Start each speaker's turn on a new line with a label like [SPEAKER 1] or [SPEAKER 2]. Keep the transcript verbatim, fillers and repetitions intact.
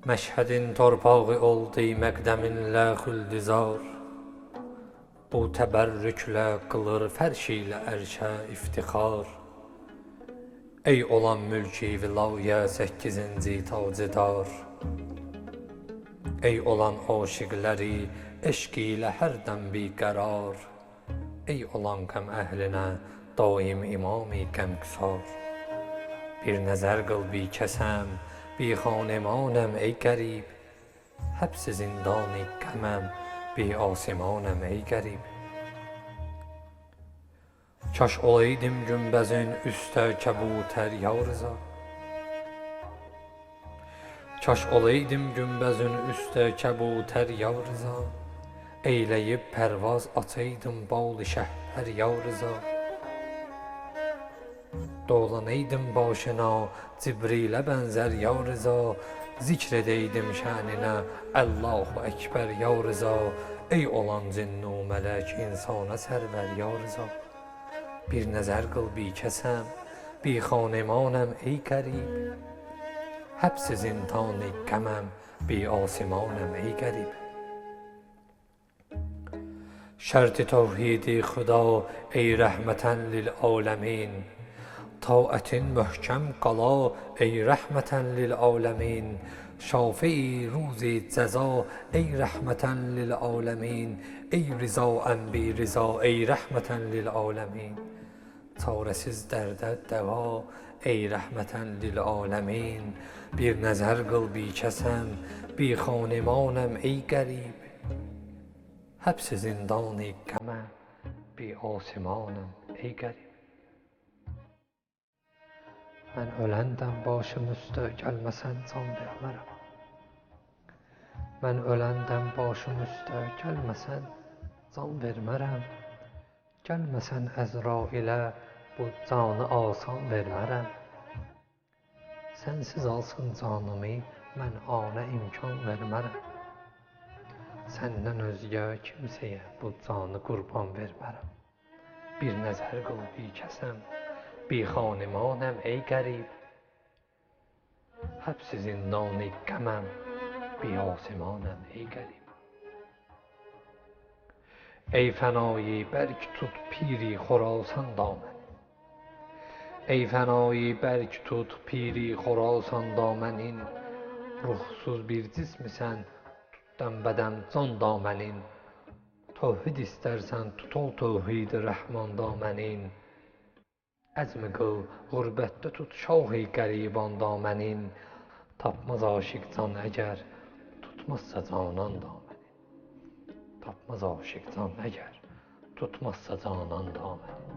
[SPEAKER 1] Məşhədin torpağı oldu məqdəminlə xüldizar. Bu təbərrüklə qılır fərşiylə ərşə iftixar. Ey olan mülki vilayə səkkizinci tacıdar. Ey olan aşiqləri eşq ilə hərdən biqərar. Ey olan qəm əhlinə daim imami qəmqsar. Bir nəzər qıl bi kəsəm, bi xanəmanəm ey qərib. Həbs zindani qəməm, bi asimanəm ey qərib. Kaş olaydım günbəzin üstə kəbutər ya Rıza. Kaş olaydım günbəzin üstə kəbutər ya Rıza. Eyləyib pərvaz açaydım bal şəhbər ya Rıza. Dolanaydım başına Cibrilə bənzər ya Rıza. Zikr edəydim şəninə Allahu Əkbər ya Rıza. Ey olan cinnu mələk insana sərvər ya Rıza. Bir nəzər qıl bi kəsəm, bi xanəmanəm ey qərib. Həbs zindani qəməm, bi asimanəm ey qərib. Şərt-i təvhid-i xuda ey rəhmətən lil aləmin. Taətin möhkəm qala ey rəhmətən lil aləmin. Şafi-i ruzi cəza ey rəhmətən lil aləmin. Ey rizaən bi riza ey rəhmətən lil aləmin. Çarəsiz dərdə dəva ey rəhmətən lil aləmin. Bir nəzər qıl bi kəsəm, bi xanəmanəm ey qərib. Həbs zindani qəməm, bi asimanəm ey qərib. Mən öləndən başım üstə gəlməsən can vermərəm. Mən öləndən başım üstə gəlməsən can vermərəm. Gəlməsən Əzrailə bu canı asan vermərəm. Sənsiz alsın canımı mən ana imkan vermərəm. Səndən özgə kimsəyə bu canı qurban vermərəm. Bir nəzər qıl bi kəsəm, bi xanəmanəm ey qərib. Həbs zindani qəməm, bi asimanəm ey qərib. Ey fənayı bərk tut piri Xorasan daməni. Ey fənayı bərk tut piri Xorasan damənin. Ruhsuz bir cismisən, tutdan bədən can damənin. Tövhid istərsən tut ol tövhid rəhman damənin. Əzmi qıl qürbətdə tut şah-ı qəriban damənin. Tapmaz aşiq can əgər tutmazsa canan damənin. Tapmaz aşiq can əgər tutmazsa canan damənin.